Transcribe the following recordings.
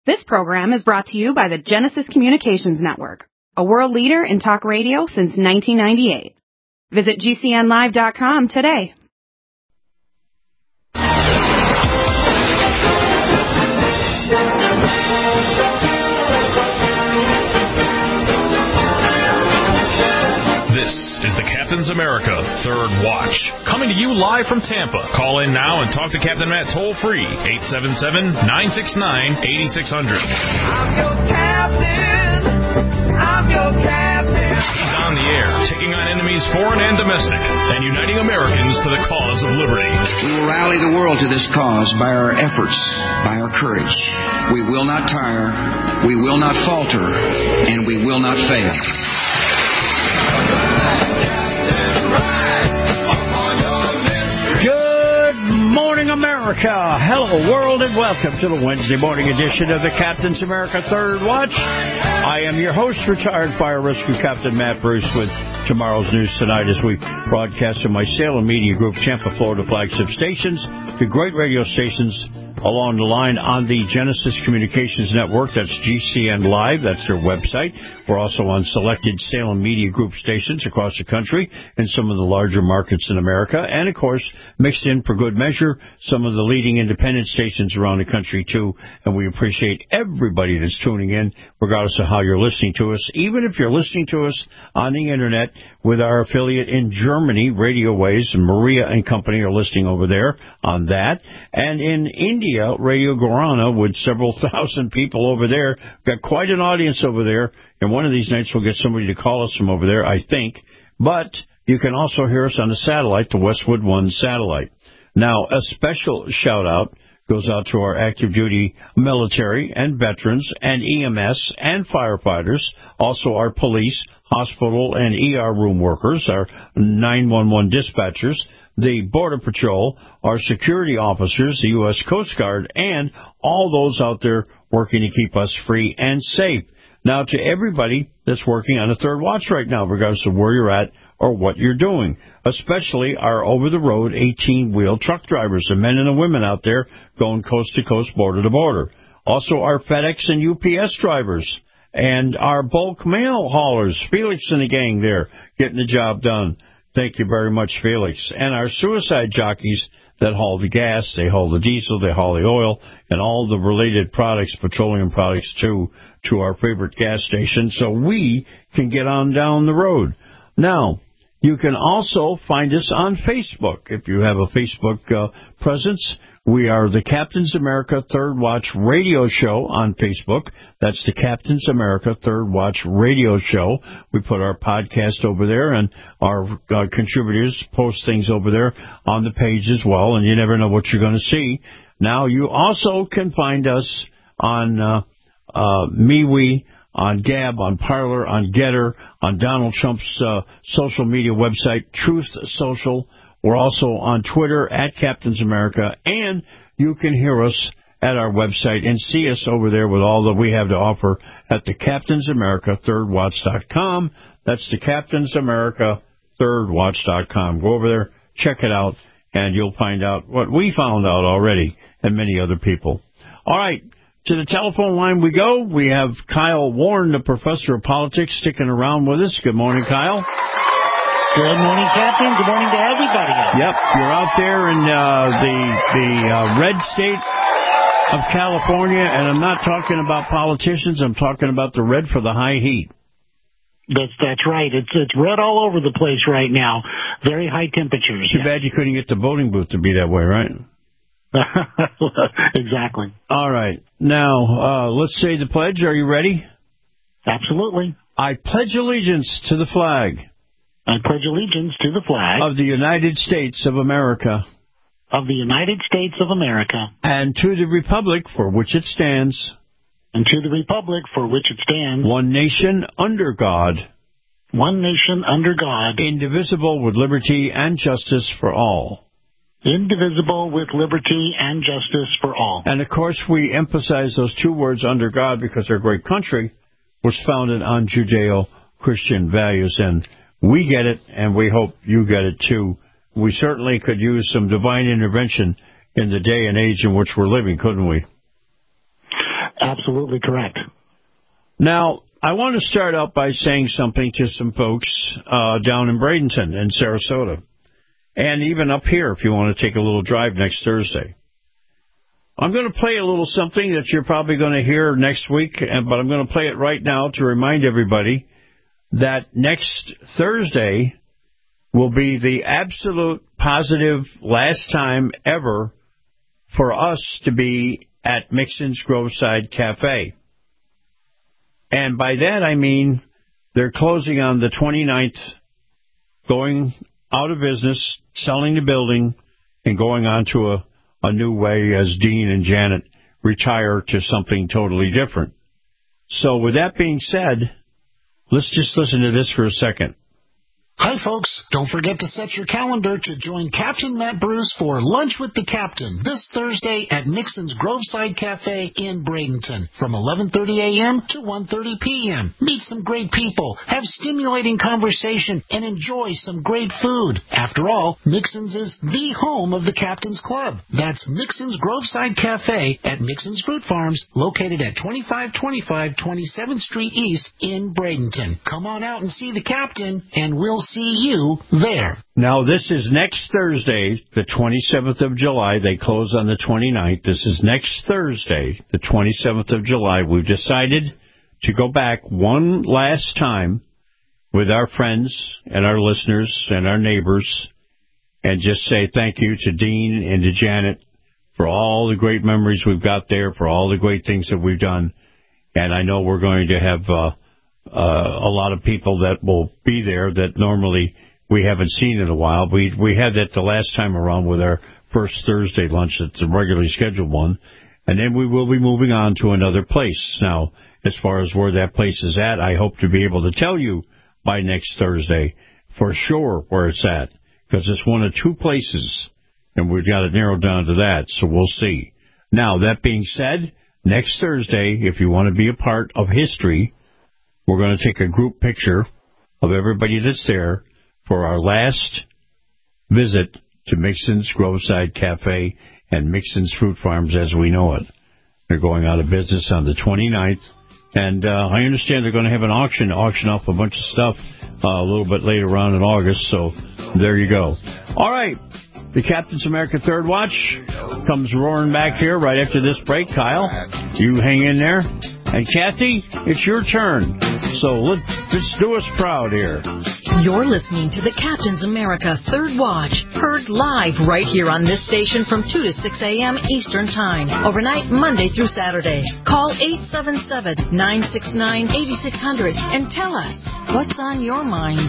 This program is brought to you by the Genesis Communications Network, a world leader in talk radio since 1998. Visit GCNlive.com today. This is the Captain's America Third Watch, coming to you live from Tampa. Call in now and talk to Captain Matt toll-free, 877-969-8600. I'm your captain. I'm your captain. He's on the air, taking on enemies foreign and domestic, and uniting Americans to the cause of liberty. We will rally the world to this cause by our efforts, by our courage. We will not tire, we will not falter, and we will not fail. Good morning, America. Hello, world, and welcome to the Wednesday morning edition of the Captain's America Third Watch. I am your host, retired fire rescue Captain Matt Bruce, with tomorrow's news tonight as we broadcast from my Salem Media Group, Tampa, Florida flagship stations, to great radio stations along the line on the Genesis Communications Network. That's GCN Live. That's their website. We're also on selected Salem Media Group stations across the country and some of the larger markets in America. And, of course, mixed in for good measure, some of the leading independent stations around the country, too. And we appreciate everybody that's tuning in, regardless of how you're listening to us. Even if you're listening to us on the Internet with our affiliate in Germany, Radio Ways, and Maria and Company are listening over there on that. And in India, Radio Guarana, with several thousand people over there. Got quite an audience over there, and one of these nights we'll get somebody to call us from over there, I think. But you can also hear us on the satellite, the Westwood One satellite. Now, a special shout-out goes out to our active duty military and veterans and EMS and firefighters, also our police, hospital, and ER room workers, our 911 dispatchers, the Border Patrol, our security officers, the U.S. Coast Guard, and all those out there working to keep us free and safe. Now, to everybody that's working on a third watch right now, regardless of where you're at or what you're doing, especially our over-the-road 18-wheel truck drivers, the men and the women out there going coast to coast, border to border. Also, our FedEx and UPS drivers and our bulk mail haulers, Felix and the gang there, getting the job done. Thank you very much, Felix. And our suicide jockeys that haul the gas, they haul the diesel, they haul the oil, and all the related products, petroleum products, too, to our favorite gas station, so we can get on down the road. Now, you can also find us on Facebook. If you have a Facebook presence, we are the Captain's America Third Watch Radio Show on Facebook. That's the Captain's America Third Watch Radio Show. We put our podcast over there, and our contributors post things over there on the page as well, and you never know what you're going to see. Now, you also can find us on MeWe, on Gab, on Parler, on Getter, on Donald Trump's social media website, Truth Social. We're also on Twitter at Captain's America, and you can hear us at our website and see us over there with all that we have to offer at the CaptainsAmericaThirdWatch.com. That's the CaptainsAmericaThirdWatch.com. Go over there, check it out, and you'll find out what we found out already, and many other people. All right. To the telephone line we go. We have Kyle Warren, the professor of politics, sticking around with us. Good morning, Kyle. Good morning, Captain. Good morning to everybody. Yep, you're out there in the red state of California, and I'm not talking about politicians. I'm talking about the red for the high heat. That's right. It's red all over the place right now. Very high temperatures. Too bad you couldn't get the voting booth to be that way, right? Exactly. All right. Now, let's say the pledge. Are you ready? Absolutely. I pledge allegiance to the flag. I pledge allegiance to the flag. Of the United States of America. Of the United States of America. And to the republic for which it stands. And to the republic for which it stands. One nation under God. One nation under God. Indivisible with liberty and justice for all. Indivisible with liberty and justice for all. And, of course, we emphasize those two words, under God, because our great country was founded on Judeo-Christian values. And we get it, and we hope you get it, too. We certainly could use some divine intervention in the day and age in which we're living, couldn't we? absolutely correct. Now, I want to start out by saying something to some folks down in Bradenton and Sarasota, and even up here if you want to take a little drive next Thursday. I'm going to play a little something that you're probably going to hear next week, but I'm going to play it right now to remind everybody that next Thursday will be the absolute positive last time ever for us to be at Mixon's Groveside Cafe. And by that I mean they're closing on the 29th, going out of business, selling the building, and going on to a new way as Dean and Janet retire to something totally different. So with that being said, let's just listen to this for a second. Hi, folks. Don't forget to set your calendar to join Captain Matt Bruce for Lunch with the Captain this Thursday at Mixon's Groveside Cafe in Bradenton from 11:30 a.m. to 1:30 p.m. Meet some great people, have stimulating conversation, and enjoy some great food. After all, Mixon's is the home of the Captain's Club. That's Mixon's Groveside Cafe at Mixon's Fruit Farms, located at 2525 27th Street East in Bradenton. Come on out and see the Captain, and we'll see you there. Now, this is next Thursday, the 27th of July. They close on the 29th. This is next Thursday, the 27th of July. We've decided to go back one last time with our friends and our listeners and our neighbors and just say thank you to Dean and to Janet for all the great memories we've got there, for all the great things that we've done. And I know we're going to have a lot of people that will be there that normally we haven't seen in a while. We had that the last time around with our first Thursday lunch. It's a regularly scheduled one. And then we will be moving on to another place. Now, as far as where that place is at, I hope to be able to tell you by next Thursday for sure where it's at, because it's one of two places, and we've got it narrowed down to that, so we'll see. Now, that being said, next Thursday, if you want to be a part of history, we're going to take a group picture of everybody that's there for our last visit to Mixon's Groveside Cafe and Mixon's Fruit Farms as we know it. They're going out of business on the 29th. And I understand they're going to have an auction off a bunch of stuff a little bit later on in August. So there you go. All right. The Captain's America Third Watch comes roaring back here right after this break. Kyle, you hang in there. And Kathy, it's your turn. So let's do us proud here. You're listening to the Captain's America Third Watch, heard live right here on this station from 2 to 6 a.m. Eastern Time, overnight Monday through Saturday. Call 877-969-8600 and tell us what's on your mind.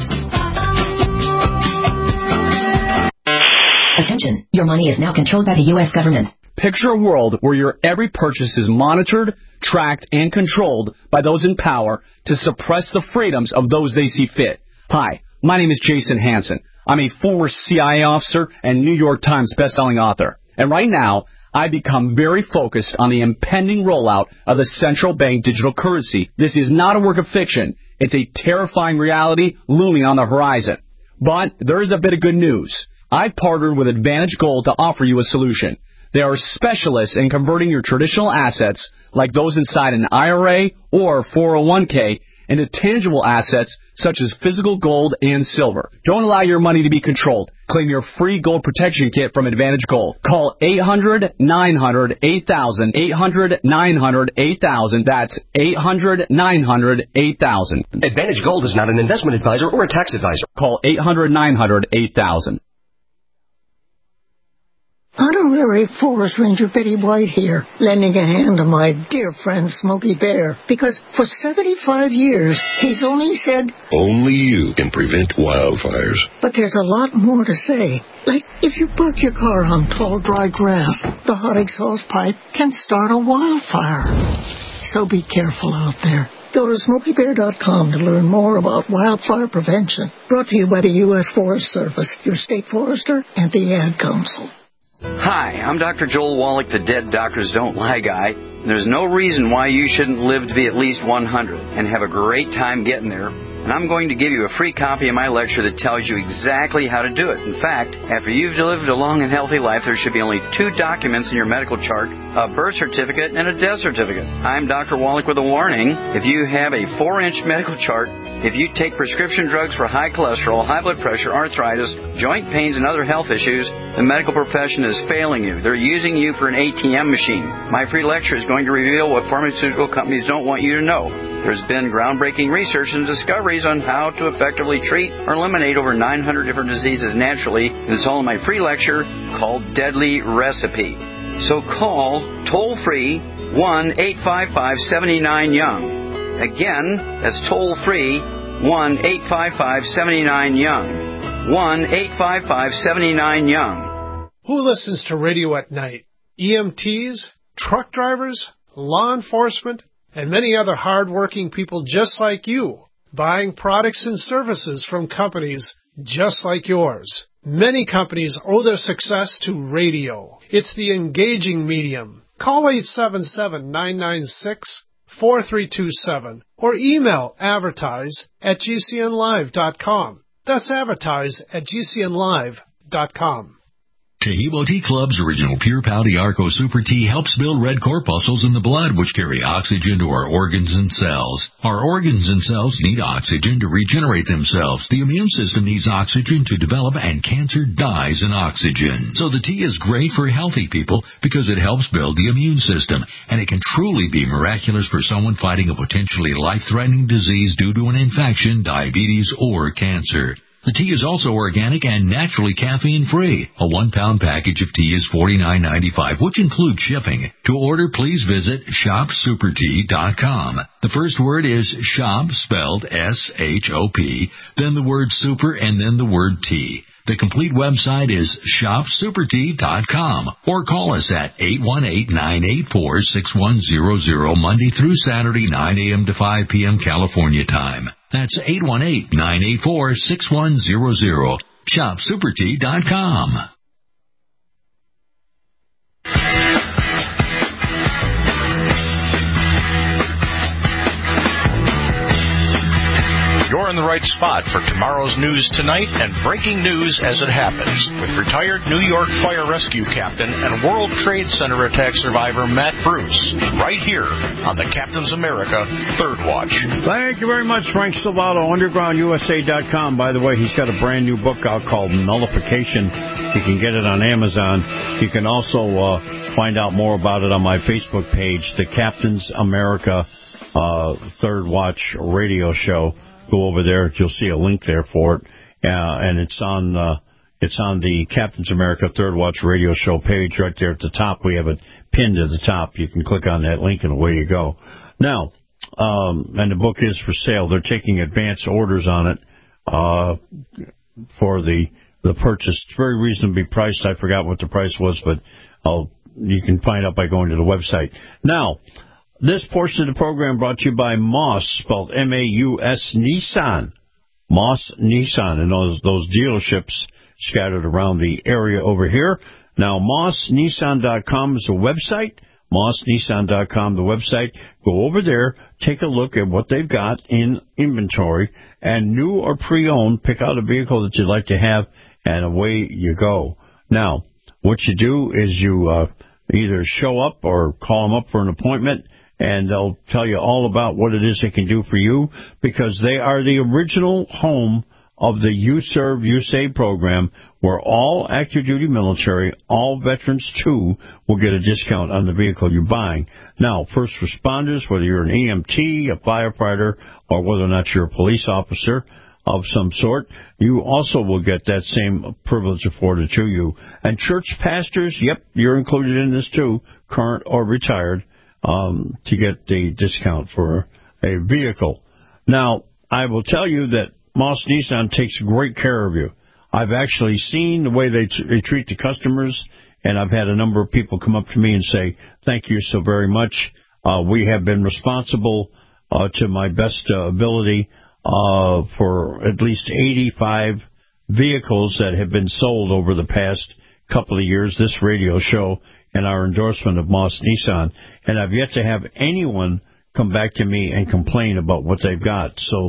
Attention, your money is now controlled by the U.S. government. Picture a world where your every purchase is monitored, tracked, and controlled by those in power to suppress the freedoms of those they see fit. Hi, my name is Jason Hansen. I'm a former CIA officer and New York Times bestselling author. And right now, I become very focused on the impending rollout of the central bank digital currency. This is not a work of fiction. It's a terrifying reality looming on the horizon. But there is a bit of good news. I've partnered with Advantage Gold to offer you a solution. They are specialists in converting your traditional assets, like those inside an IRA or 401k, into tangible assets such as physical gold and silver. Don't allow your money to be controlled. Claim your free gold protection kit from Advantage Gold. Call 800-900-8000, 800-900-8000. That's 800-900-8000. Advantage Gold is not an investment advisor or a tax advisor. Call 800-900-8000. Honorary Forest Ranger Betty White here, lending a hand to my dear friend Smokey Bear, because for 75 years, he's only said, only you can prevent wildfires. But there's a lot more to say. Like, if you park your car on tall, dry grass, the hot exhaust pipe can start a wildfire. So be careful out there. Go to SmokeyBear.com to learn more about wildfire prevention. Brought to you by the U.S. Forest Service, your state forester, and the Ad Council. Hi, I'm Dr. Joel Wallach, the Dead Doctors Don't Lie guy. There's no reason why you shouldn't live to be at least 100 and have a great time getting there and I'm going to give you a free copy of my lecture that tells you exactly how to do it. In fact, after you've lived a long and healthy life, there should be only 2 documents in your medical chart, a birth certificate and a death certificate. I'm Dr. Wallach with a warning. If you have a 4-inch medical chart, if you take prescription drugs for high cholesterol, high blood pressure, arthritis, joint pains, and other health issues, the medical profession is failing you. They're using you for an ATM machine. My free lecture is going to reveal what pharmaceutical companies don't want you to know. There's been groundbreaking research and discoveries on how to effectively treat or eliminate over 900 different diseases naturally, and it's all in my free lecture called Deadly Recipe. So call toll-free 1-855-79-YOUNG. Again, that's toll-free 1-855-79-YOUNG. 1-855-79-YOUNG. Who listens to radio at night? EMTs, truck drivers, law enforcement, and many other hard-working people just like you, buying products and services from companies just like yours. Many companies owe their success to radio. It's the engaging medium. Call 877-996-4327 or email advertise@gcnlive.com. That's advertise@gcnlive.com. Tehebo Tea Club's original Pure Pau Arco Super Tea helps build red corpuscles in the blood, which carry oxygen to our organs and cells. Our organs and cells need oxygen to regenerate themselves. The immune system needs oxygen to develop, and cancer dies in oxygen. So the tea is great for healthy people because it helps build the immune system, and it can truly be miraculous for someone fighting a potentially life-threatening disease due to an infection, diabetes, or cancer. The tea is also organic and naturally caffeine-free. A 1-pound package of tea is $49.95, which includes shipping. To order, please visit shopsupertea.com. The first word is shop, spelled S-H-O-P, then the word super, and then the word tea. The complete website is shopsupertea.com, or call us at 818-984-6100 Monday through Saturday, 9 a.m. to 5 p.m. California time. That's 818-984-6100. shopsupertea.com. You're in the right spot for tomorrow's news tonight and breaking news as it happens with retired New York Fire Rescue Captain and World Trade Center attack survivor Matt Bruce, right here on the Captain's America Third Watch. Thank you very much, Frank Salvato, UndergroundUSA.com. By the way, he's got a brand new book out called Nullification. You can get it on Amazon. You can also find out more about it on my Facebook page, the Captain's America Third Watch radio show. Go over there. You'll see a link there for it. And it's on the Captain's America Third Watch radio show page right there at the top. We have it pinned to the top. You can click on that link and away you go. Now, and the book is for sale. They're taking advance orders on it for the purchase. It's very reasonably priced. I forgot what the price was, but you can find out by going to the website. Now, this portion of the program brought to you by Moss, spelled M-A-U-S, Nissan. Moss Nissan, and those dealerships scattered around the area over here. Now, MossNissan.com is the website. MossNissan.com, the website. Go over there, take a look at what they've got in inventory, and new or pre-owned, pick out a vehicle that you'd like to have, and away you go. Now, what you do is you either show up or call them up for an appointment, and they'll tell you all about what it is they can do for you, because they are the original home of the You Serve, You Save program, where all active duty military, all veterans too, will get a discount on the vehicle you're buying. Now, first responders, whether you're an EMT, a firefighter, or whether or not you're a police officer of some sort, you also will get that same privilege afforded to you. And church pastors, yep, you're included in this too, current or retired, to get the discount for a vehicle. Now, I will tell you that Moss Nissan takes great care of you. I've actually seen the way they treat the customers, and I've had a number of people come up to me and say, thank you so very much. We have been responsible to my best ability for at least 85 vehicles that have been sold over the past couple of years, this radio show and our endorsement of Moss Nissan. And I've yet to have anyone come back to me and complain about what they've got. So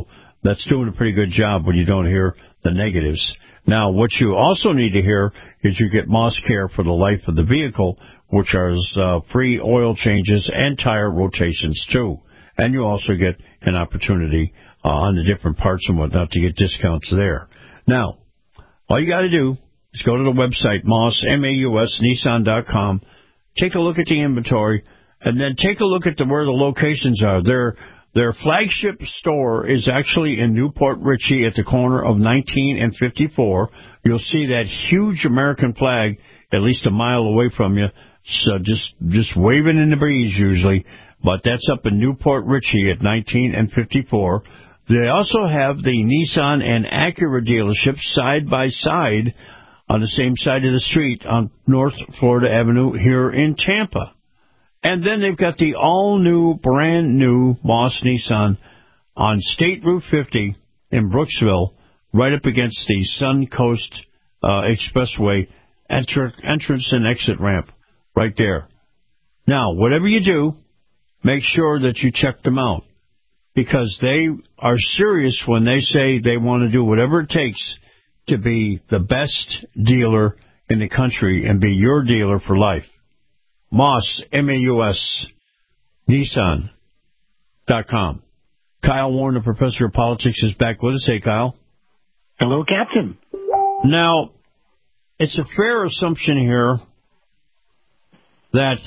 That's doing a pretty good job when you don't hear the negatives. Now, what you also need to hear is you get Moss Care for the life of the vehicle, which are free oil changes and tire rotations, too. And you also get an opportunity on the different parts and whatnot to get discounts there. Now, all you got to do is go to the website, Moss, M-A-U-S, Nissan.com, take a look at the inventory, and then take a look at where the locations are. Their flagship store is actually in Newport Richey at the corner of 19 and 54. You'll see that huge American flag at least a mile away from you, so just waving in the breeze usually. But that's up in Newport Richey at 19 and 54. They also have the Nissan and Acura dealerships side by side on the same side of the street on North Florida Avenue here in Tampa. And then they've got the all-new, brand-new Moss Nissan on State Route 50 in Brooksville, right up against the Suncoast Expressway entrance and exit ramp right there. Now, whatever you do, make sure that you check them out, because they are serious when they say they want to do whatever it takes to be the best dealer in the country and be your dealer for life. Moss, M-A-U-S, Nissan.com. Kyle Warren, the professor of politics, is back with us. Hey, Kyle. Hello, Captain. Now, it's a fair assumption here that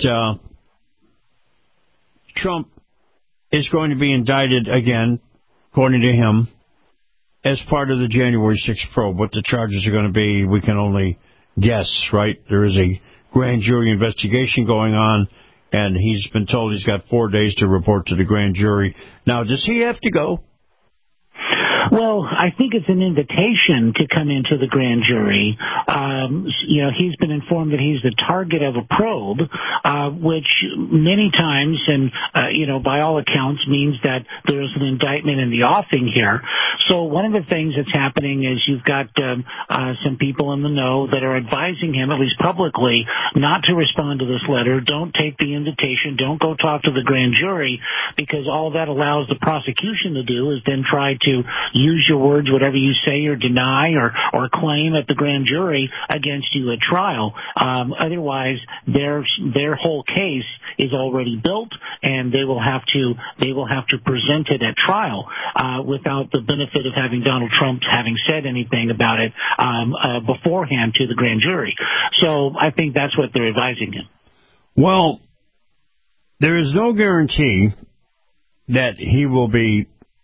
Trump is going to be indicted again, according to him, as part of the January 6th probe. What the charges are going to be, we can only guess, right? There is a grand jury investigation going on, and he's been told he's got 4 days to report to the grand jury. Now, does he have to go? Well, I think it's an invitation to come into the grand jury. He's been informed that he's the target of a probe, which many times and, by all accounts means that there's an indictment in the offing here. So one of the things that's happening is you've got some people in the know that are advising him, at least publicly, not to respond to this letter. Don't take the invitation. Don't go talk to the grand jury, because all that allows the prosecution to do is then try to use your words, whatever you say or deny or claim at the grand jury against you at trial. Otherwise, their whole case is already built, and they will have to present it at trial without the benefit of having Donald Trump having said anything about it beforehand to the grand jury. So I think that's what they're advising him. Well, there is no guarantee that he will be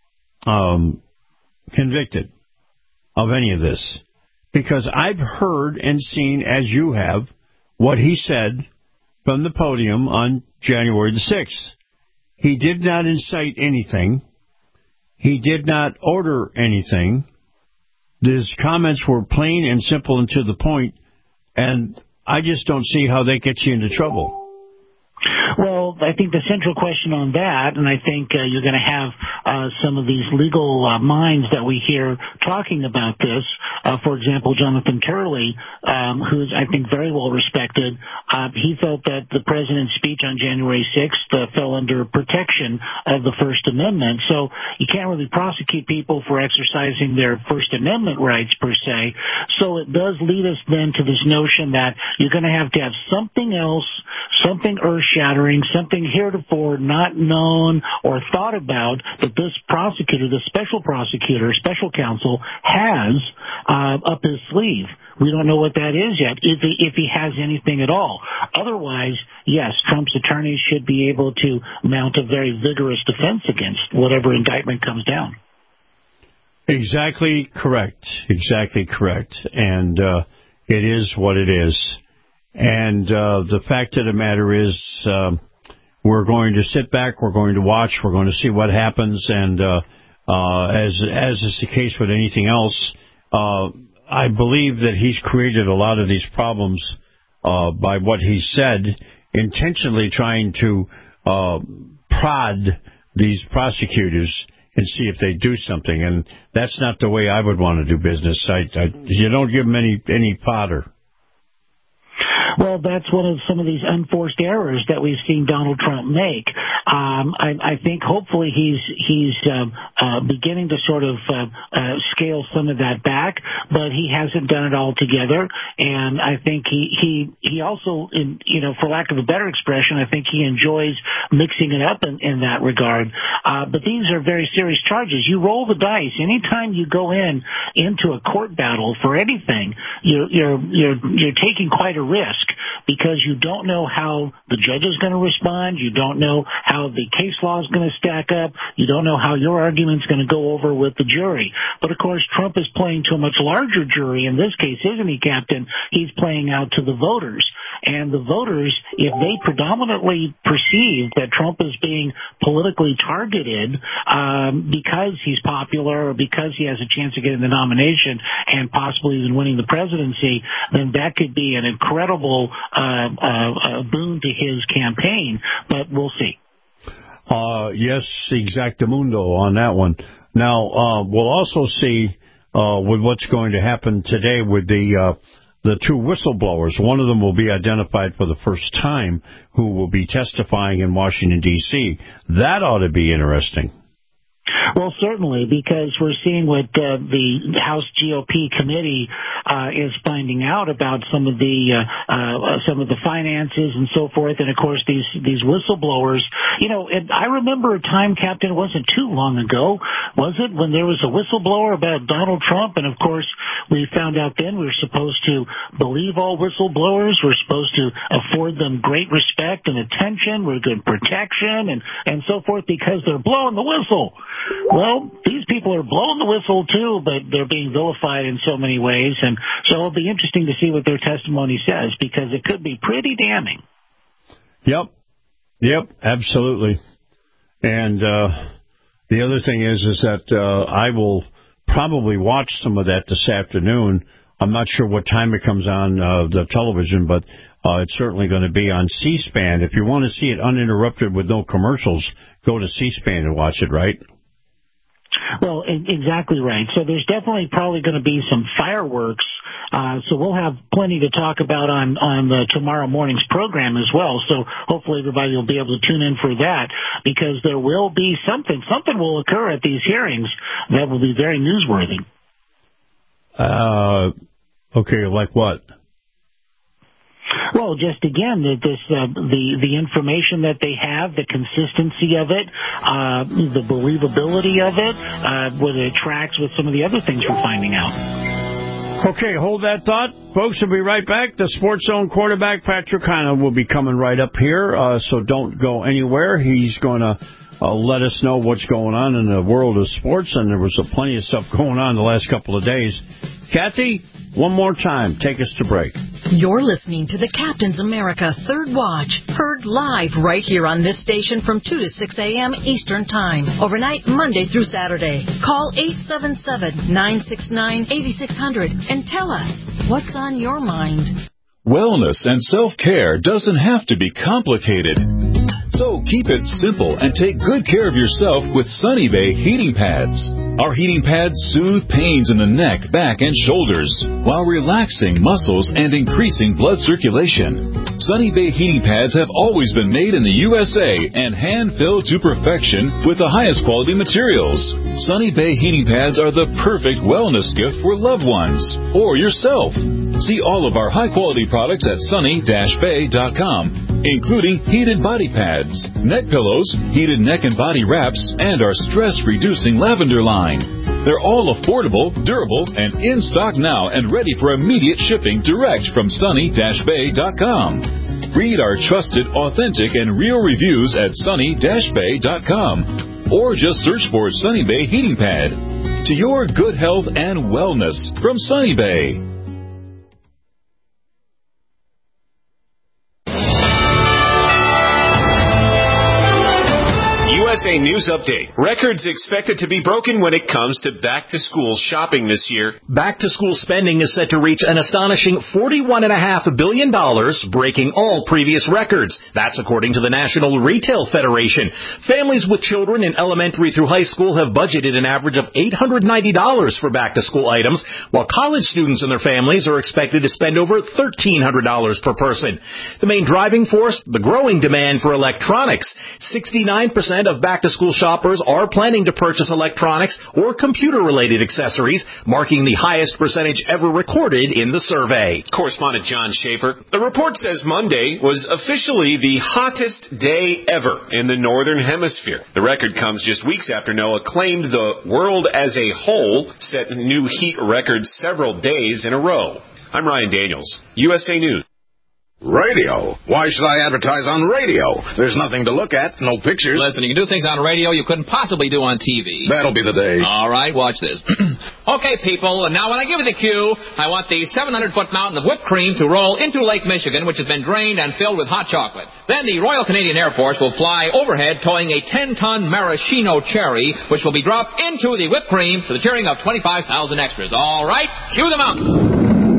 convicted of any of this, because I've heard and seen, as you have, what he said from the podium on January the 6th. He did not incite anything. He did not order anything. His comments were plain and simple and to the point, and I just don't see how they get you into trouble. Well, I think the central question on that, and I think you're going to have some of these legal minds that we hear talking about this. For example, Jonathan Turley, who is, I think, very well respected. He felt that the president's speech on January 6th fell under protection of the First Amendment. So you can't really prosecute people for exercising their First Amendment rights, per se. So it does lead us then to this notion that you're going to have something else, something earth-shattering, something heretofore not known or thought about, that this prosecutor, the special prosecutor, special counsel, has up his sleeve. We don't know what that is yet, if he has anything at all. Otherwise, yes, Trump's attorneys should be able to mount a very vigorous defense against whatever indictment comes down. Exactly correct. Exactly correct. And it is what it is. And the fact of the matter is, we're going to sit back, we're going to watch, we're going to see what happens, and as is the case with anything else, I believe that he's created a lot of these problems by what he said, intentionally trying to prod these prosecutors and see if they do something, and that's not the way I would want to do business. You don't give them any fodder. Well, that's one of some of these unforced errors that we've seen Donald Trump make. I think hopefully he's beginning to sort of scale some of that back, but he hasn't done it all together. And I think he also, for lack of a better expression, I think he enjoys mixing it up in that regard. But these are very serious charges. You roll the dice. Anytime you go into a court battle for anything, you're taking quite a risk, because you don't know how the judge is going to respond. You don't know how the case law is going to stack up. You don't know how your argument's going to go over with the jury. But of course, Trump is playing to a much larger jury in this case, isn't he, Captain? He's playing out to the voters. And the voters, if they predominantly perceive that Trump is being politically targeted because he's popular or because he has a chance of getting the nomination and possibly even winning the presidency, then that could be an incredible boon to his campaign. But we'll see. Yes, exactamundo on that one. Now, we'll also see with what's going to happen today with the two whistleblowers. One of them will be identified for the first time, who will be testifying in Washington, D.C. That ought to be interesting. Well, certainly, because we're seeing what the House GOP committee is finding out about some of the finances and so forth, and of course these whistleblowers. And I remember a time, Captain, it wasn't too long ago, was it, when there was a whistleblower about Donald Trump, and of course we found out then we were supposed to believe all whistleblowers. We're supposed to afford them great respect and attention. We're good protection and so forth, because they're blowing the whistle. Well, these people are blowing the whistle too, but they're being vilified in so many ways, and so it'll be interesting to see what their testimony says, because it could be pretty damning. Yep, absolutely. And the other thing is that I will probably watch some of that this afternoon. I'm not sure what time it comes on the television, but it's certainly going to be on C-SPAN. If you want to see it uninterrupted with no commercials, go to C-SPAN and watch it, right? Well, exactly right. So there's definitely probably going to be some fireworks. So we'll have plenty to talk about on tomorrow morning's program as well. So hopefully everybody will be able to tune in for that, because there will be something will occur at these hearings that will be very newsworthy. Okay, like what? Well, just again, the information that they have, the consistency of it, the believability of it, whether it tracks with some of the other things we're finding out. Okay, hold that thought. Folks, we'll be right back. The Sports Zone quarterback, Patrick Hanna, will be coming right up here, so don't go anywhere. He's going to let us know what's going on in the world of sports, and there was plenty of stuff going on the last couple of days. Kathy, one more time, take us to break. You're listening to the Captain's America Third Watch, heard live right here on this station from 2 to 6 a.m. Eastern Time, overnight Monday through Saturday. Call 877-969-8600 and tell us what's on your mind. Wellness and self-care doesn't have to be complicated. So keep it simple and take good care of yourself with Sunny Bay heating pads. Our heating pads soothe pains in the neck, back, and shoulders while relaxing muscles and increasing blood circulation. Sunny Bay heating pads have always been made in the USA and hand-filled to perfection with the highest quality materials. Sunny Bay heating pads are the perfect wellness gift for loved ones or yourself. See all of our high-quality products at sunny-bay.com, including heated body pads, neck pillows, heated neck and body wraps, and our stress-reducing lavender line. They're all affordable, durable, and in stock now and ready for immediate shipping direct from sunny-bay.com. Read our trusted, authentic, and real reviews at sunny-bay.com, or just search for Sunny Bay Heating Pad. To your good health and wellness from Sunny Bay. USA News Update. Records expected to be broken when it comes to back-to-school shopping this year. Back-to-school spending is set to reach an astonishing $41.5 billion, breaking all previous records. That's according to the National Retail Federation. Families with children in elementary through high school have budgeted an average of $890 for back-to-school items, while college students and their families are expected to spend over $1,300 per person. The main driving force, the growing demand for electronics. 69% of back-to-school shoppers are planning to purchase electronics or computer-related accessories, marking the highest percentage ever recorded in the survey. Correspondent John Schaefer. The report says Monday was officially the hottest day ever in the Northern Hemisphere. The record comes just weeks after NOAA claimed the world as a whole set new heat records several days in a row. I'm Ryan Daniels, USA News. Radio? Why should I advertise on radio? There's nothing to look at, no pictures. Listen, you can do things on radio you couldn't possibly do on TV. That'll be the day. All right, watch this. Okay, people, and now when I give you the cue, I want the 700-foot mountain of whipped cream to roll into Lake Michigan, which has been drained and filled with hot chocolate. Then the Royal Canadian Air Force will fly overhead towing a 10-ton maraschino cherry, which will be dropped into the whipped cream to the cheering of 25,000 extras. All right, cue the mountain.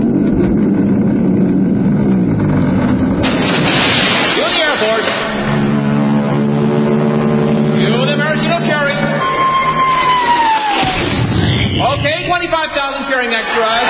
Okay, 25,000 cheering extras.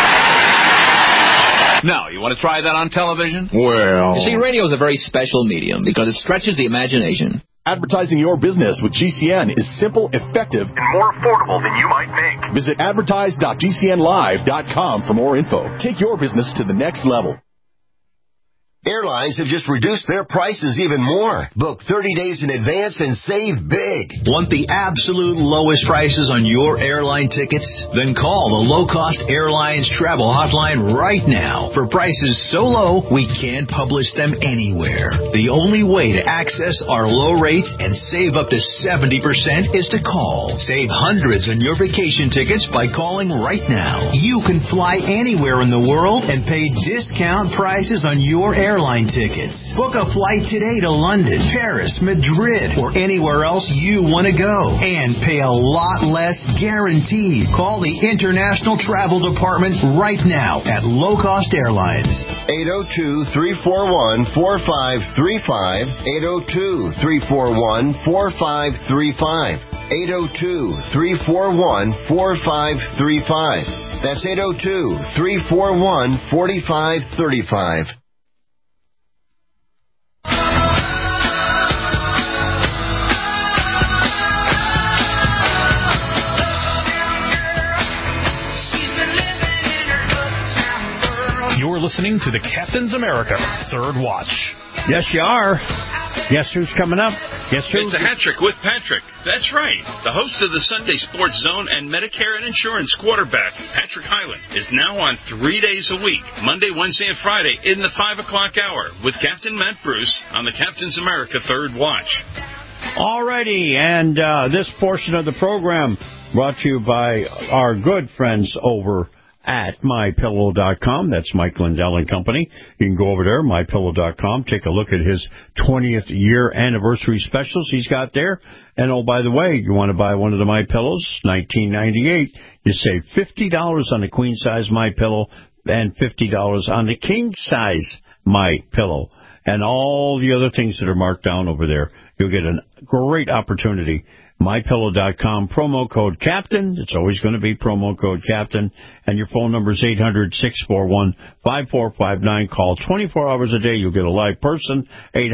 Now, you want to try that on television? Well... You see, radio is a very special medium because it stretches the imagination. Advertising your business with GCN is simple, effective, and more affordable than you might think. Visit advertise.gcnlive.com for more info. Take your business to the next level. Airlines have just reduced their prices even more. Book 30 days in advance and save big. Want the absolute lowest prices on your airline tickets? Then call the Low Cost Airlines Travel Hotline right now. For prices so low, we can't publish them anywhere. The only way to access our low rates and save up to 70% is to call. Save hundreds on your vacation tickets by calling right now. You can fly anywhere in the world and pay discount prices on your airline tickets. Book a flight today to London, Paris, Madrid, or anywhere else you want to go. And pay a lot less guaranteed. Call the International Travel Department right now at Low Cost Airlines. 802-341-4535. 802-341-4535. 802-341-4535. That's 802-341-4535. You're listening to the Captain's America Third Watch. Yes, you are. Guess who's coming up? Guess who? It's a hat trick with Patrick. That's right. The host of the Sunday Sports Zone and Medicare and Insurance quarterback, Patrick Hyland, is now on 3 days a week, Monday, Wednesday, and Friday in the 5 o'clock hour with Captain Matt Bruce on the Captain's America Third Watch. All righty, and this portion of the program brought to you by our good friends over at MyPillow.com. That's Mike Lindell and Company. You can go over there, MyPillow.com, take a look at his 20th year anniversary specials he's got there. And oh, by the way, you want to buy one of the MyPillows, $19.98, you save $50 on the queen size MyPillow and $50 on the king size MyPillow. And all the other things that are marked down over there. You'll get a great opportunity. MyPillow.com, promo code CAPTAIN. It's always going to be promo code CAPTAIN. And your phone number is 800-641-5459. Call 24 hours a day. You'll get a live person.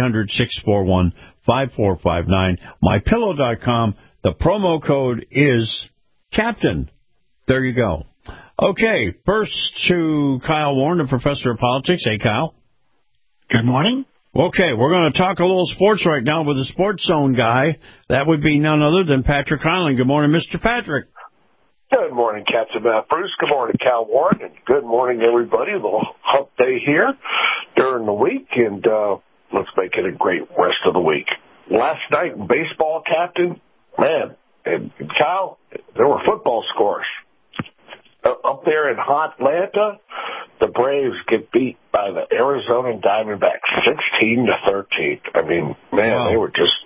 800-641-5459. MyPillow.com. The promo code is CAPTAIN. There you go. Okay, first to Kyle Warren, the professor of politics. Hey, Kyle. Good morning. Okay, we're going to talk a little sports right now with the Sports Zone guy. That would be none other than Patrick Hyland. Good morning, Mr. Patrick. Good morning, Captain Matt Bruce. Good morning, Cal Warren. And good morning, everybody. A little hump day here during the week, and let's make it a great rest of the week. Last night in baseball, Captain, man, and Cal, there were football scores. Up there in hot Atlanta, the Braves get beat by the Arizona Diamondbacks 16-13. I mean, man, They were just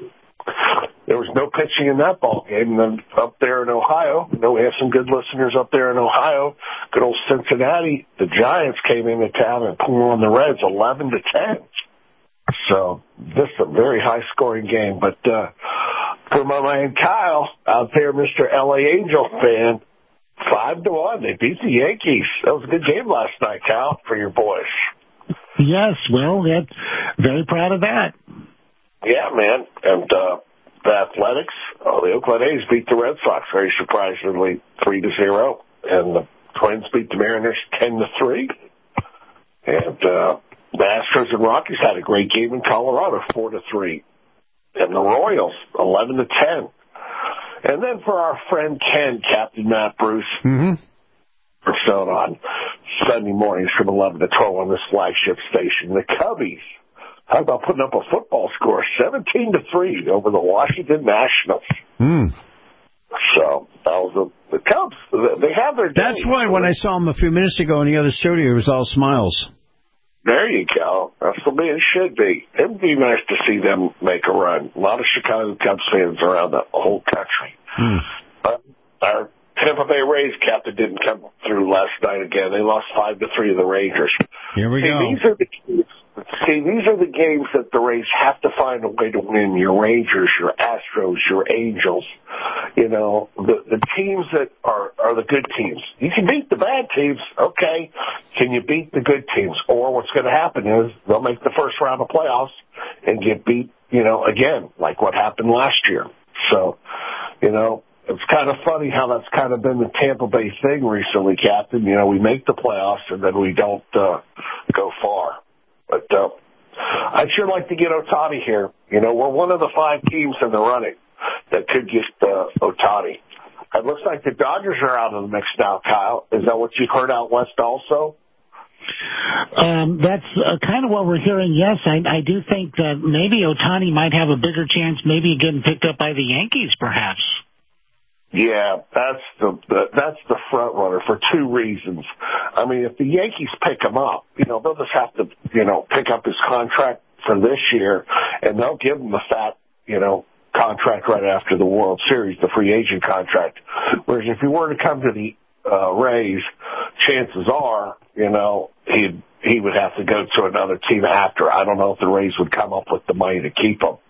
there was no pitching in that ball game. And then up there in Ohio, we have some good listeners up there in Ohio. Good old Cincinnati. The Giants came into town and pulled on the Reds 11-10. So this is a very high-scoring game. But for my man Kyle out there, Mr. LA Angel fan, 5-1. They beat the Yankees. That was a good game last night, Kyle, for your boys. Yes, well, very proud of that. Yeah, man. And the Athletics, the Oakland A's beat the Red Sox very surprisingly 3-0. And the Twins beat the Mariners 10-3. And the Astros and Rockies had a great game in Colorado, 4-3. And the Royals, 11-10. And then for our friend Ken, Captain Matt Bruce, are shown on Sunday mornings from 11 to 12 on this flagship station. The Cubbies, how about putting up a football score, 17-3 over the Washington Nationals. So that was the Cubs. They have their day. That's why when I saw them a few minutes ago in the other studio, it was all smiles. There you go. That's the way it should be. It would be nice to see them make a run. A lot of Chicago Cubs fans around the whole country. Our Tampa Bay Rays captain didn't come through last night again. They lost 5-3 to the Rangers. Here we go. These are the games that the Rays have to find a way to win. Your Rangers, your Astros, your Angels. You know, the teams that are the good teams. You can beat the bad teams, okay. Can you beat the good teams? Or what's going to happen is they'll make the first round of playoffs and get beat, again, like what happened last year. So, it's kind of funny how that's kind of been the Tampa Bay thing recently, Captain. We make the playoffs and then we don't go far. But I'd sure like to get Ohtani here. We're one of the 5 teams in the running that could get Ohtani. It looks like the Dodgers are out of the mix now, Kyle. Is that what you've heard out west also? That's kind of what we're hearing, yes. I do think that maybe Ohtani might have a bigger chance maybe getting picked up by the Yankees, perhaps. Yeah, that's the front runner for 2 reasons. I mean, if the Yankees pick him up, they'll just have to, pick up his contract for this year, and they'll give him the fat, contract right after the World Series, the free agent contract. Whereas if he were to come to the Rays, chances are, he would have to go to another team after. I don't know if the Rays would come up with the money to keep him.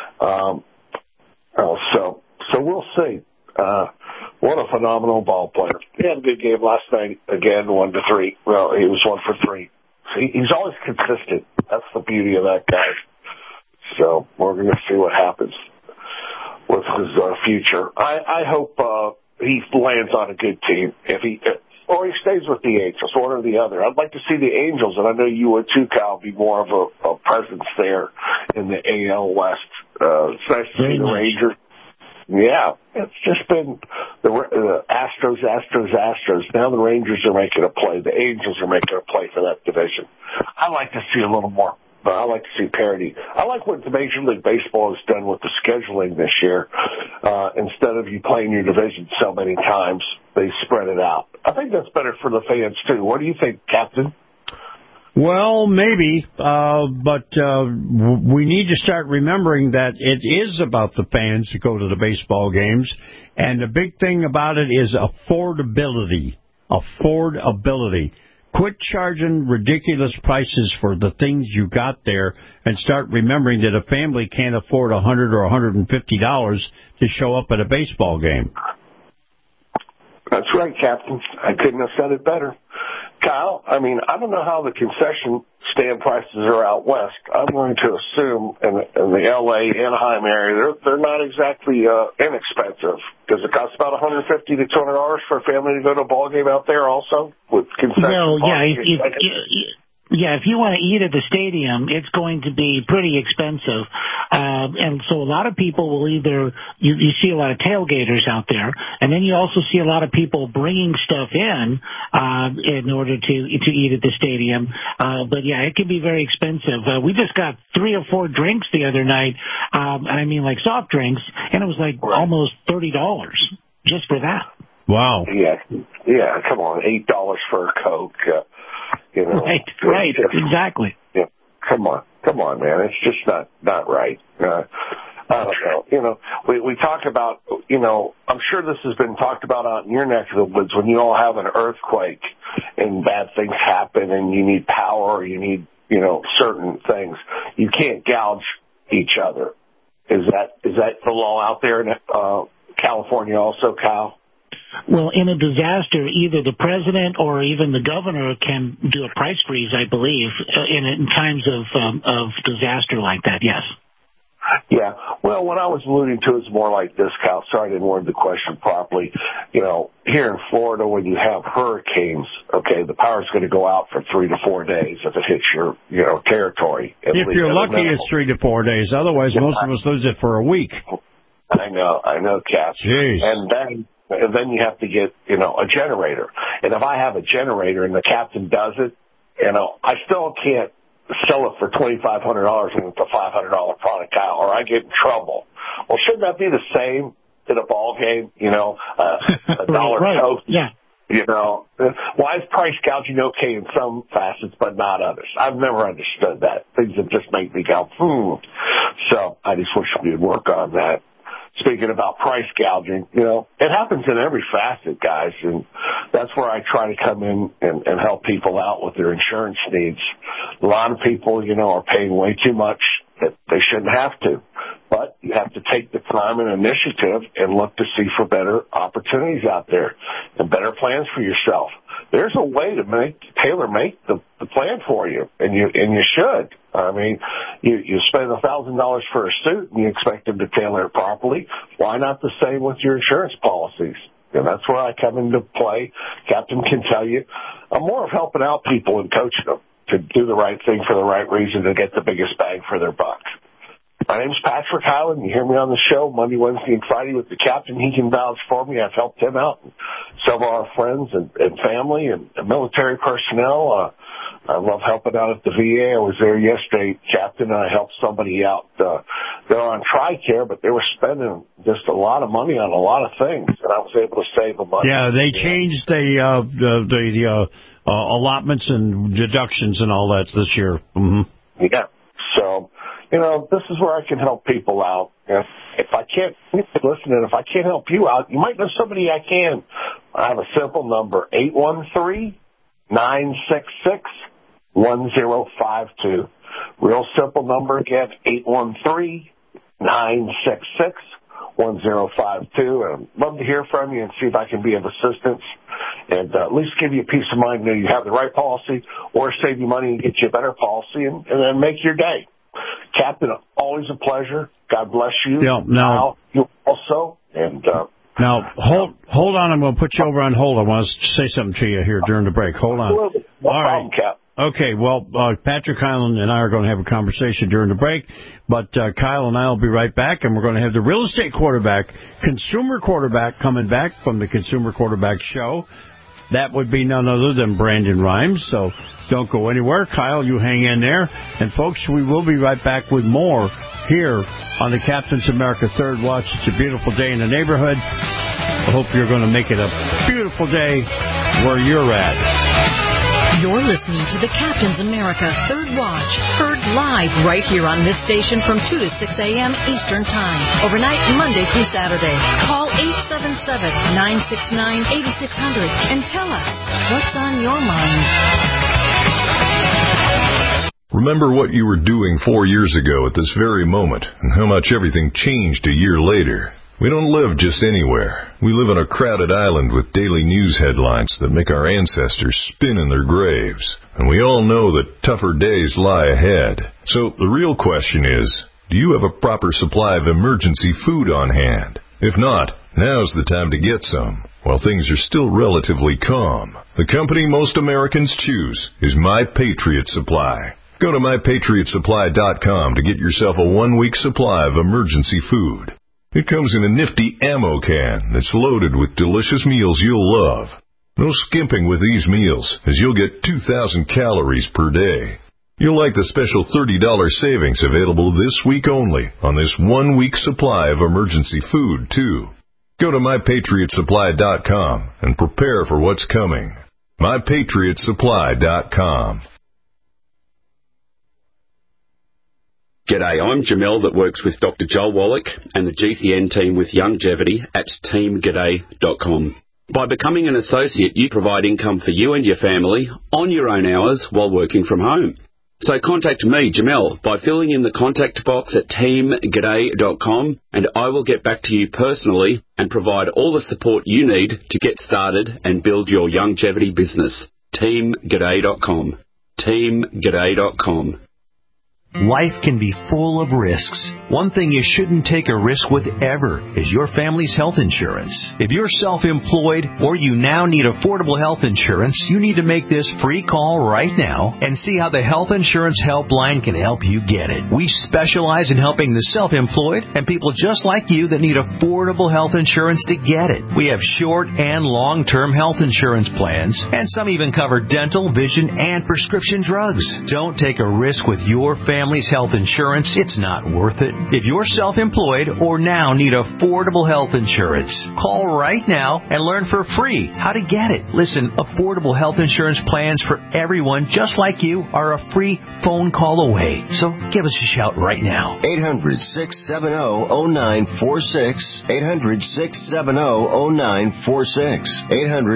So we'll see. What a phenomenal ball player. He had a good game last night, again, 1-3. Well, he was 1 for 3. He's always consistent. That's the beauty of that guy. So we're going to see what happens with his future. I hope he lands on a good team. Or he stays with the Angels, one or the other. I'd like to see the Angels, and I know you would too, Kyle, be more of a presence there in the AL West. It's nice to see the Rangers. Yeah, it's just been the Astros. Now the Rangers are making a play. The Angels are making a play for that division. I like to see a little more. I like to see parity. I like what the Major League Baseball has done with the scheduling this year. Instead of you playing your division so many times, they spread it out. I think that's better for the fans, too. What do you think, Captain? Well, maybe, but we need to start remembering that it is about the fans that go to the baseball games, and the big thing about it is affordability. Affordability. Quit charging ridiculous prices for the things you got there, and start remembering that a family can't afford $100 or $150 to show up at a baseball game. That's right, Captain. I couldn't have said it better. Kyle, I don't know how the concession stand prices are out west. I'm going to assume in the L.A., Anaheim area, they're not exactly inexpensive. Does it cost about $150 to $200 for a family to go to a ball game out there also with concession? Well, yeah, if you want to eat at the stadium, it's going to be pretty expensive. And so a lot of people will either, you see a lot of tailgaters out there, and then you also see a lot of people bringing stuff in order to eat at the stadium. But yeah, it can be very expensive. We just got 3 or 4 drinks the other night, like soft drinks, and it was like almost $30 just for that. Wow. Yeah, come on, $8 for a Coke. Right, exactly. Yeah, come on, man. It's just not right. I don't know. You know, we talk about, you know, I'm sure this has been talked about out in your neck of the woods when you all have an earthquake and bad things happen and you need power or you need, you know, certain things. You can't gouge each other. Is that the law out there in California also, Kyle? Well, in a disaster, either the president or even the governor can do a price freeze, I believe, in times of disaster like that, yes. Yeah. Well, what I was alluding to is more like this, Kyle. Sorry I didn't word the question properly. You know, here in Florida, when you have hurricanes, okay, the power's going to go out for 3 to 4 days if it hits your, you know, territory. If you're lucky, it's 3 to 4 days. Otherwise, most of us lose it for a week. I know, Cap. Jeez. And then you have to get, you know, a generator. And if I have a generator and the captain does it, you know, I still can't sell it for $2,500 when it's a $500 product out, or I get in trouble. Well, shouldn't that be the same in a ball game? You know, a dollar right. Coke. Yeah. You know, why is price gouging okay in some facets but not others? I've never understood that. Things that just make me go, So I just wish we would work on that. Speaking about price gouging, you know, it happens in every facet, guys, and that's where I try to come in and help people out with their insurance needs. A lot of people, you know, are paying way too much that they shouldn't have to, but you have to take the time and initiative and look to see for better opportunities out there and better plans for yourself. There's a way to tailor make the plan for you, and you should. I mean, you spend $1,000 for a suit and you expect them to tailor it properly. Why not the same with your insurance policies? And that's where I come into play. Captain can tell you, I'm more of helping out people and coaching them to do the right thing for the right reason to get the biggest bang for their buck. My name's Patrick Highland. You hear me on the show Monday, Wednesday, and Friday with the captain. He can vouch for me. I've helped him out, and some of our friends and family and military personnel. I love helping out at the VA. I was there yesterday, Captain, and I helped somebody out. They're on TRICARE, but they were spending just a lot of money on a lot of things, and I was able to save them money. Yeah, they changed the allotments and deductions and all that this year. Mm-hmm. Yeah, so, you know, this is where I can help people out. If I can't, listen, and if I can't help you out, you might know somebody I can. I have a simple number, 813-966-1052. Real simple number again, 813-966-1052. I'd love to hear from you and see if I can be of assistance and at least give you a peace of mind that you have the right policy or save you money and get you a better policy and then make your day. Captain, always a pleasure. God bless you. Yeah, now, you also. And now, hold on. I'm going to put you over on hold. I want to say something to you here during the break. Hold on. No problem, Cap. Okay, well, Patrick Highland and I are going to have a conversation during the break, but Kyle and I will be right back, and we're going to have the real estate quarterback, consumer quarterback, coming back from the Consumer Quarterback Show. That would be none other than Brandon Rhymes, so don't go anywhere. Kyle, you hang in there. And, folks, we will be right back with more here on the Captain's America Third Watch. It's a beautiful day in the neighborhood. I hope you're going to make it a beautiful day where you're at. You're listening to the Captain's America Third Watch, heard live right here on this station from 2 to 6 a.m. Eastern Time, overnight Monday through Saturday. Call 877-969-8600 and tell us what's on your mind. Remember what you were doing 4 years ago at this very moment and how much everything changed a year later. We don't live just anywhere. We live on a crowded island with daily news headlines that make our ancestors spin in their graves. And we all know that tougher days lie ahead. So the real question is, do you have a proper supply of emergency food on hand? If not, now's the time to get some, while things are still relatively calm. The company most Americans choose is My Patriot Supply. Go to MyPatriotSupply.com to get yourself a 1-week supply of emergency food. It comes in a nifty ammo can that's loaded with delicious meals you'll love. No skimping with these meals, as you'll get 2,000 calories per day. You'll like the special $30 savings available this week only on this 1-week supply of emergency food, too. Go to MyPatriotSupply.com and prepare for what's coming. MyPatriotSupply.com. G'day, I'm Jamel that works with Dr. Joel Wallach and the GCN team with Longevity at teamg'day.com. By becoming an associate, you provide income for you and your family on your own hours while working from home. So contact me, Jamel, by filling in the contact box at teamg'day.com, and I will get back to you personally and provide all the support you need to get started and build your longevity business. teamg'day.com. teamg'day.com. Life can be full of risks. One thing you shouldn't take a risk with ever is your family's health insurance. If you're self-employed or you now need affordable health insurance, you need to make this free call right now and see how the Health Insurance Helpline can help you get it. We specialize in helping the self-employed and people just like you that need affordable health insurance to get it. We have short and long-term health insurance plans, and some even cover dental, vision, and prescription drugs. Don't take a risk with your family's health insurance. It's not worth it. If you're self-employed or now need affordable health insurance, call right now and learn for free how to get it. Listen, affordable health insurance plans for everyone just like you are a free phone call away. So give us a shout right now. 800-670-0946. 800-670-0946.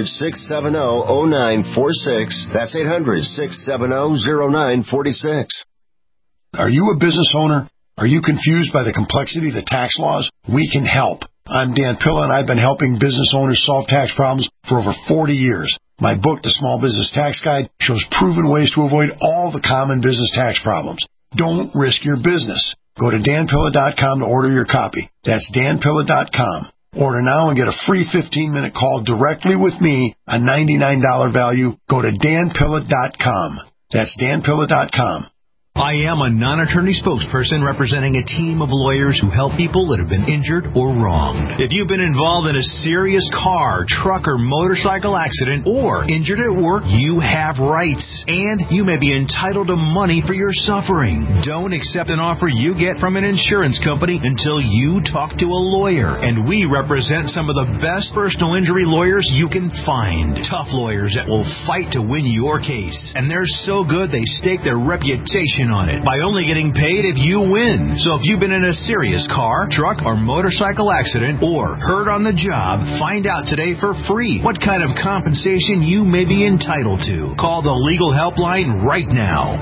800-670-0946. That's 800-670-0946. Are you a business owner? Are you confused by the complexity of the tax laws? We can help. I'm Dan Pilla, and I've been helping business owners solve tax problems for over 40 years. My book, The Small Business Tax Guide, shows proven ways to avoid all the common business tax problems. Don't risk your business. Go to danpilla.com to order your copy. That's danpilla.com. Order now and get a free 15-minute call directly with me, a $99 value. Go to danpilla.com. That's danpilla.com. I am a non-attorney spokesperson representing a team of lawyers who help people that have been injured or wronged. If you've been involved in a serious car, truck, or motorcycle accident or injured at work, you have rights, and you may be entitled to money for your suffering. Don't accept an offer you get from an insurance company until you talk to a lawyer, and we represent some of the best personal injury lawyers you can find. Tough lawyers that will fight to win your case, and they're so good they stake their reputation on it by only getting paid if you win. So if you've been in a serious car, truck, or motorcycle accident or hurt on the job, find out today for free what kind of compensation you may be entitled to. Call the legal helpline right now.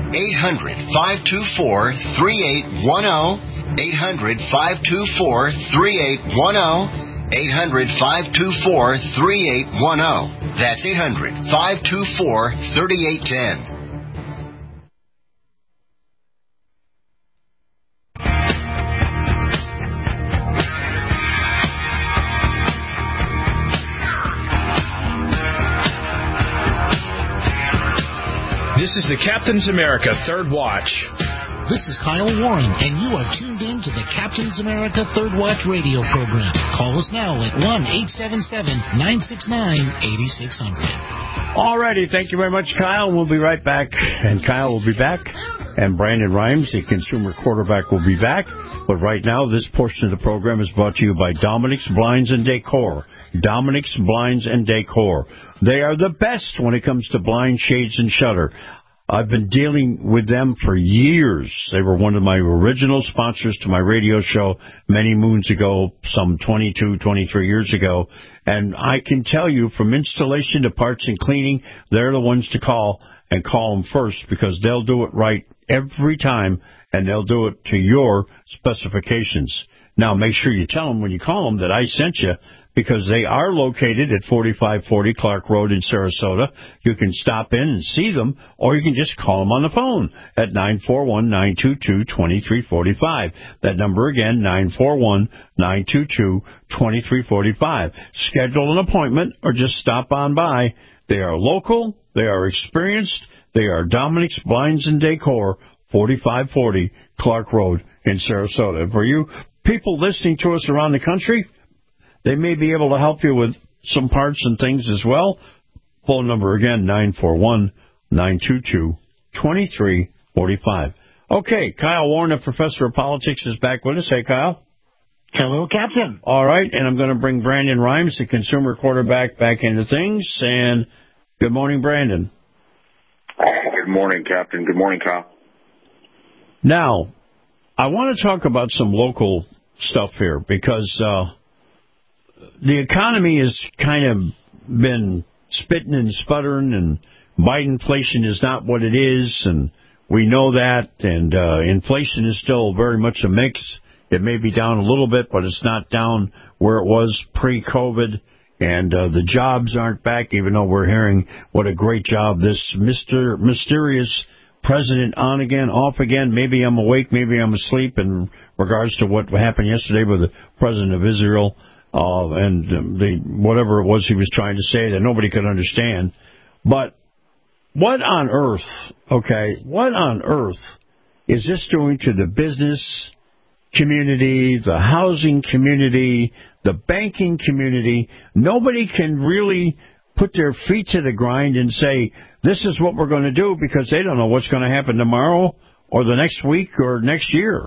800-524-3810. 800-524-3810. 800-524-3810. That's 800-524-3810. This is the Captain's America Third Watch. This is Kyle Warren, and you are tuned in to the Captain's America Third Watch radio program. Call us now at 1-877-969-8600. All righty. Thank you very much, Kyle. We'll be right back. And Kyle will be back. And Brandon Rhymes, the consumer quarterback, will be back. But right now, this portion of the program is brought to you by Dominic's Blinds and Decor. Dominic's Blinds and Decor. They are the best when it comes to blind, shades, and shutter. I've been dealing with them for years. They were one of my original sponsors to my radio show many moons ago, some 22, 23 years ago. And I can tell you, from installation to parts and cleaning, they're the ones to call, and call them first, because they'll do it right every time, and they'll do it to your specifications. Now, make sure you tell them when you call them that I sent you, because they are located at 4540 Clark Road in Sarasota. You can stop in and see them, or you can just call them on the phone at 941-922-2345. That number again, 941-922-2345. Schedule an appointment or just stop on by. They are local, they are experienced, they are Dominic's Blinds and Decor, 4540 Clark Road in Sarasota. For you people listening to us around the country, they may be able to help you with some parts and things as well. Phone number again, 941-922-2345. Okay, Kyle Warren, a professor of politics, is back with us. Hey, Kyle. Hello, Captain. All right, and I'm going to bring Brandon Rhymes, the consumer quarterback, back into things. And good morning, Brandon. Good morning, Captain. Good morning, Kyle. Now, I want to talk about some local stuff here because the economy has kind of been spitting and sputtering, and Biden-inflation is not what it is, and we know that, and inflation is still very much a mix. It may be down a little bit, but it's not down where it was pre-COVID, and the jobs aren't back, even though we're hearing what a great job this mysterious president on again, off again. Maybe I'm awake, maybe I'm asleep in regards to what happened yesterday with the president of Israel and whatever it was he was trying to say that nobody could understand. But what on earth is this doing to the business community, the housing community, the banking community? Nobody can really put their feet to the grind and say, this is what we're going to do, because they don't know what's going to happen tomorrow or the next week or next year.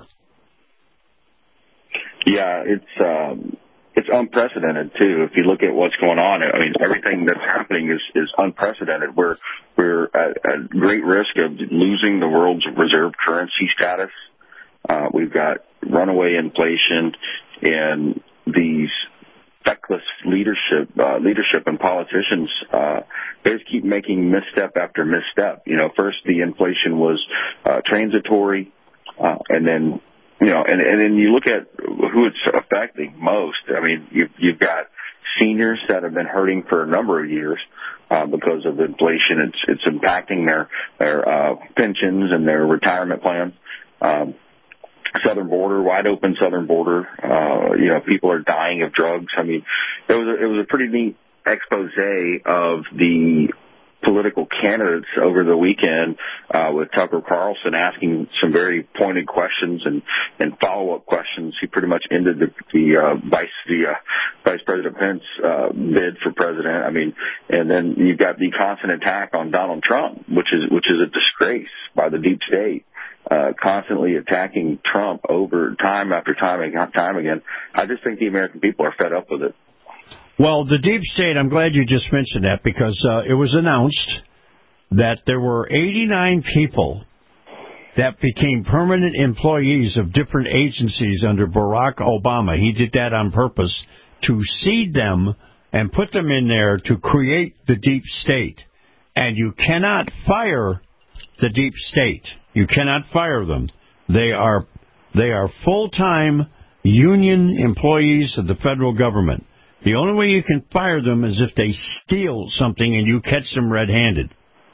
Yeah, it's unprecedented, too. If you look at what's going on, I mean, everything that's happening is unprecedented. We're at great risk of losing the world's reserve currency status. We've got runaway inflation, and these feckless leadership and politicians, they just keep making misstep after misstep. First the inflation was transitory, and then and then you look at who it's affecting most. I mean, you've got seniors that have been hurting for a number of years because of inflation. It's impacting their pensions and their retirement plans. Southern border, wide open southern border. People are dying of drugs. I mean, it was a pretty neat expose of the political candidates over the weekend with Tucker Carlson asking some very pointed questions and follow-up questions. He pretty much ended the Vice President Pence bid for president. I mean, and then you've got the constant attack on Donald Trump, which is a disgrace by the deep state. Constantly attacking Trump over time after time again. I just think the American people are fed up with it. Well, the deep state, I'm glad you just mentioned that, because it was announced that there were 89 people that became permanent employees of different agencies under Barack Obama. He did that on purpose to seed them and put them in there to create the deep state. And you cannot fire the deep state. You cannot fire them. They are full-time union employees of the federal government. The only way you can fire them is if they steal something and you catch them red-handed.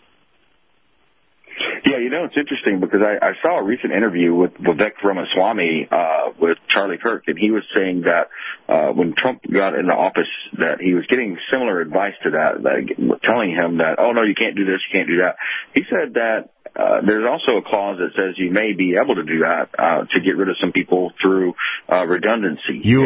Yeah, it's interesting because I saw a recent interview with Vivek Ramaswamy with Charlie Kirk, and he was saying that when Trump got into office that he was getting similar advice to that, like telling him that, oh, no, you can't do this, you can't do that. He said that there's also a clause that says you may be able to do that to get rid of some people through redundancy. You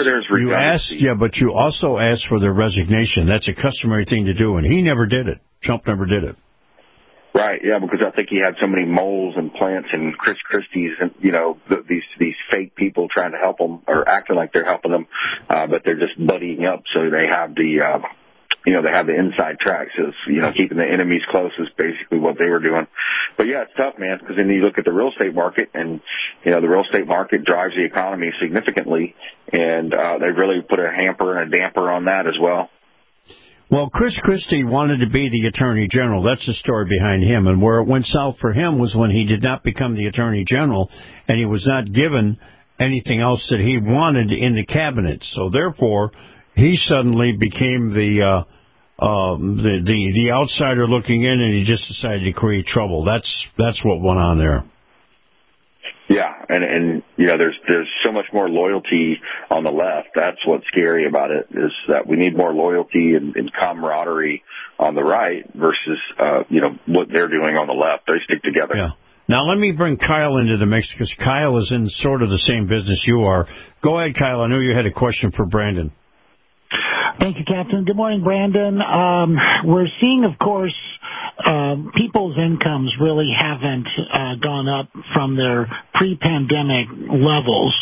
also asked for their resignation. That's a customary thing to do, and he never did it. Trump never did it. Right, yeah, because I think he had so many moles and plants and Chris Christie's and, these fake people trying to help him or acting like they're helping them, but they're just buddying up so they have the, they have the inside tracks of, keeping the enemies close is basically what they were doing. But yeah, it's tough, man, because then you look at the real estate market and, the real estate market drives the economy significantly, and they really put a hamper and a damper on that as well. Well, Chris Christie wanted to be the Attorney General. That's the story behind him. And where it went south for him was when he did not become the Attorney General, and he was not given anything else that he wanted in the cabinet. So therefore, he suddenly became the outsider looking in, and he just decided to create trouble. That's what went on there. Yeah, and there's so much more loyalty on the left. That's what's scary about it, is that we need more loyalty and camaraderie on the right versus what they're doing on the left. They stick together. Yeah. Now let me bring Kyle into the mix, because Kyle is in sort of the same business you are. Go ahead, Kyle. I know you had a question for Brandon. Thank you, Captain. Good morning, Brandon. We're seeing, of course, people's incomes really haven't gone up from their pre-pandemic levels.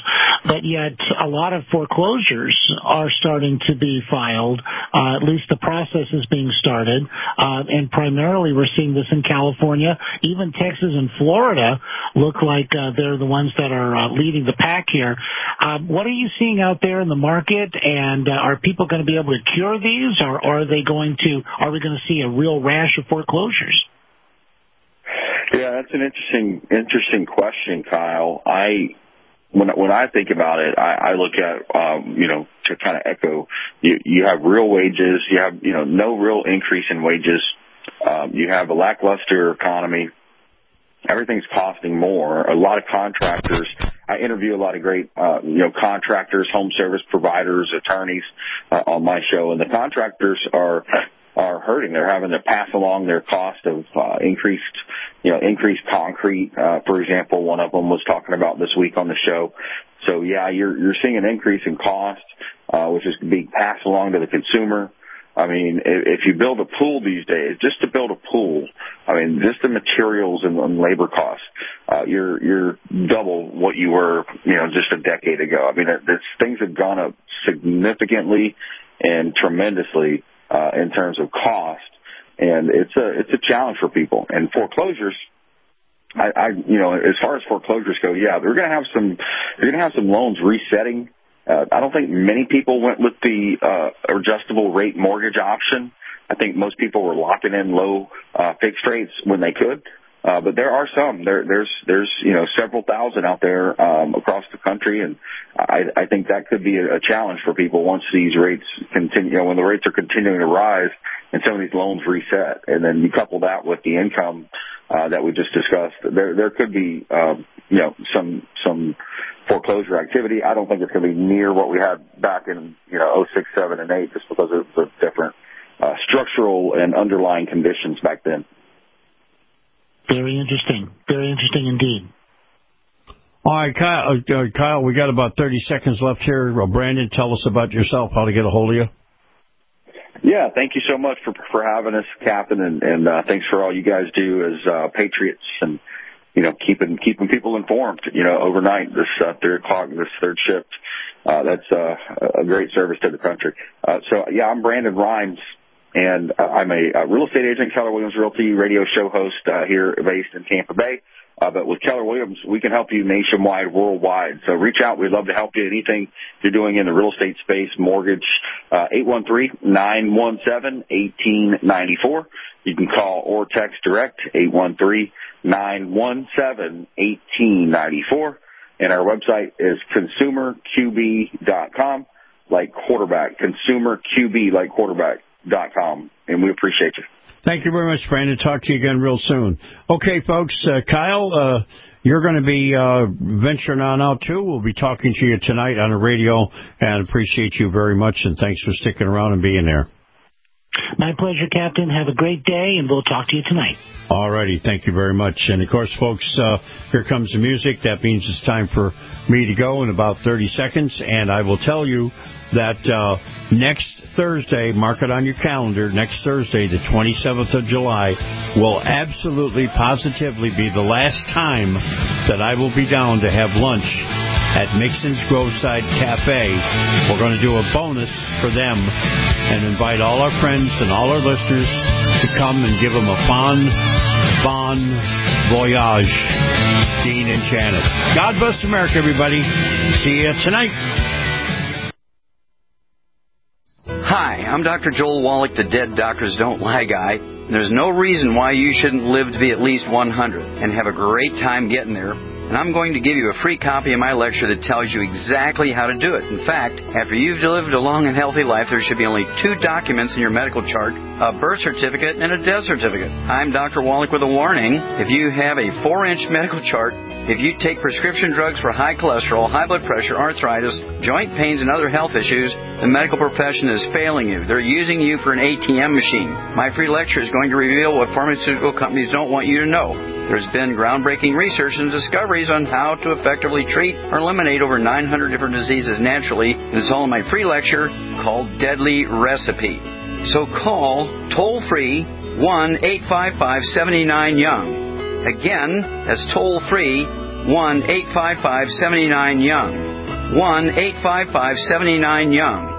but yet a lot of foreclosures are starting to be filed. At least the process is being started, and primarily we're seeing this in California. Even Texas and Florida look like they're the ones that are leading the pack here. What are you seeing out there in the market, and are people going to be able to cure these, or are we going to see a real rash of foreclosures? Yeah, that's an interesting question, Kyle. When I think about it, I look at, to kind of echo, you have real wages, you have, no real increase in wages, you have a lackluster economy, everything's costing more. A lot of contractors, I interview a lot of great, contractors, home service providers, attorneys on my show, and the contractors are hurting. They're having to pass along their cost of increased concrete. For example, one of them was talking about this week on the show. So yeah, you're seeing an increase in cost, which is being passed along to the consumer. I mean, if you build a pool these days, just to build a pool, I mean, just the materials and labor costs, you're double what you were, just a decade ago. I mean, things have gone up significantly and tremendously in terms of cost, and it's a challenge for people. And foreclosures, as far as foreclosures go, yeah, you're going to have some loans resetting. I don't think many people went with the adjustable rate mortgage option. I think most people were locking in low fixed rates when they could. But there are some. There's several thousand out there across the country, and I think that could be a challenge for people once these rates continue. When the rates are continuing to rise and some of these loans reset, and then you couple that with the income that we just discussed, there could be some foreclosure activity. I don't think it's going to be near what we had back in 06, 7, and 8, just because of the different structural and underlying conditions back then. Very interesting indeed. All right, Kyle, we got about 30 seconds left here. Brandon, tell us about yourself, how to get a hold of you. Yeah, thank you so much for having us, Captain, and thanks for all you guys do as patriots and keeping people informed. Overnight, this 3:00, this third shift, that's a great service to the country. So yeah, I'm Brandon Rhymes, and I'm a real estate agent, Keller Williams Realty radio show host here based in Tampa Bay. But with Keller Williams, we can help you nationwide, worldwide. So reach out. We'd love to help you. Anything you're doing in the real estate space, mortgage, 813-917-1894. You can call or text direct, 813-917-1894. And our website is consumerqb.com, like quarterback, consumerqb, like quarterback.com. And we appreciate you. Thank you very much, Brandon. Talk to you again real soon. Okay, folks, Kyle, you're going to be venturing on out, too. We'll be talking to you tonight on the radio, and appreciate you very much, and thanks for sticking around and being there. My pleasure, Captain. Have a great day, and we'll talk to you tonight. All righty. Thank you very much. And, of course, folks, here comes the music. That means it's time for me to go in about 30 seconds, and I will tell you that next Thursday, mark it on your calendar, next Thursday, the 27th of July, will absolutely, positively be the last time that I will be down to have lunch at Mixon's Groveside Cafe. We're going to do a bonus for them and invite all our friends and all our listeners to come and give them a bon voyage, Dean and Janet. God bless America, everybody. See you tonight. Hi, I'm Dr. Joel Wallach, the Dead Doctors Don't Lie guy. There's no reason why you shouldn't live to be at least 100 and have a great time getting there. And I'm going to give you a free copy of my lecture that tells you exactly how to do it. In fact, after you've lived a long and healthy life, there should be only 2 documents in your medical chart, a birth certificate and a death certificate. I'm Dr. Wallach with a warning. If you have a 4-inch medical chart, if you take prescription drugs for high cholesterol, high blood pressure, arthritis, joint pains, and other health issues, the medical profession is failing you. They're using you for an ATM machine. My free lecture is going to reveal what pharmaceutical companies don't want you to know. There's been groundbreaking research and discoveries on how to effectively treat or eliminate over 900 different diseases naturally. It's all in my free lecture called Deadly Recipe. So call toll-free 1-855-79-YOUNG. Again, that's toll-free 1-855-79-YOUNG. 1-855-79-YOUNG.